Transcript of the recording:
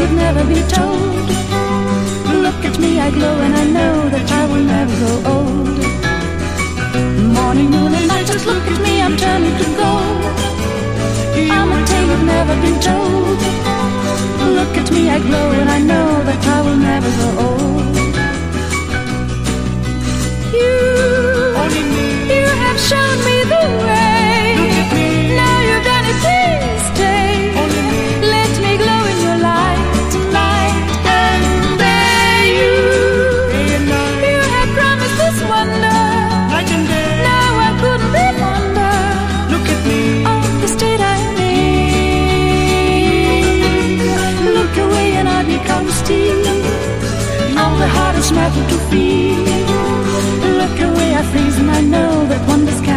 could never be told. Look at me, I glow and I know that I will never grow old. Morning, noon and night, just look at me, I'm turning to gold. I'm a tale you've never been told. Look at me, I glow and I know that I will never grow old. You have shown me the way. Now you've done it, please stay. Let me glow in your light tonight and day. You have promised this wonder. Now I couldn't be fonder. Look at me, of the state I'm in. Look away and I become steel. All the hardest metal to feel. Look away, I freeze and I know that wonders can